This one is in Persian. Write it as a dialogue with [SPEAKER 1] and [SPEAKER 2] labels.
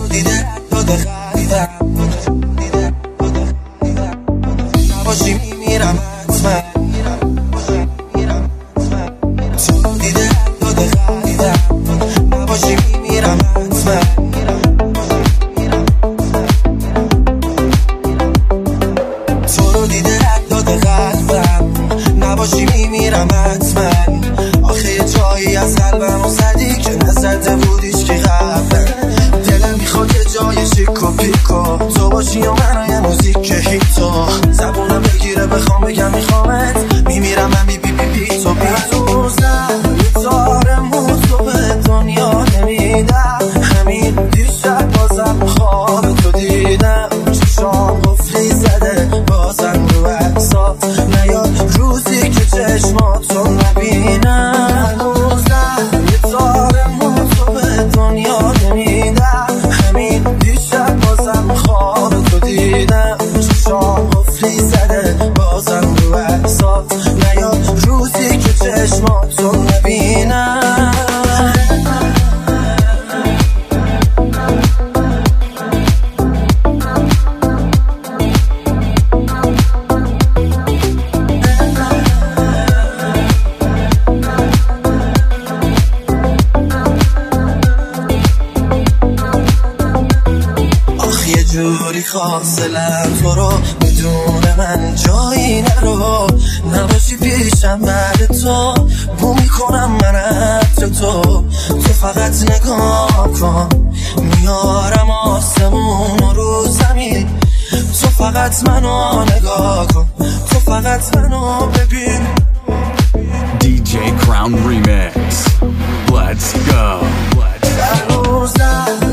[SPEAKER 1] دیده داده خریدم نباشی میمیرم حتما تو دیده داده خریدم نباشی میمیرم حتما تو رو دیده داده خریدم نباشی میمیرم حتما آخه یه جایی از قلبمو زدی که نزده بودیش که قبلا دلم میخواد یه جای شیک و پیکو تو باشی و من یه موزیک هیتو زبونم بگیره بخوام بگم میخوامت میمیرم من بی تو بی روزم یه تارمون تو به دنیا نمیدم همین دیشب بازم خواب تو دیدم چشام قفلی زده بازم رو احساس نیاد روزی که چشماتو نبینم روزم یه تارمون تو به دنیا نمیدم همین دیشب بازم خواب تو دیدم چشام قفلی زده بازم رو احساس نیاد روزی که چشماتو نبینم جوری خواستلم تو رو بدون من جایی نرو نباشی پیشم بعد تو بو میکنم من عطر تو فقط نگاه کن میارم آسمون رو زمین تو فقط منو نگاه کن تو فقط منو ببین
[SPEAKER 2] DJ Crown Remix. Let's go.
[SPEAKER 1] روزم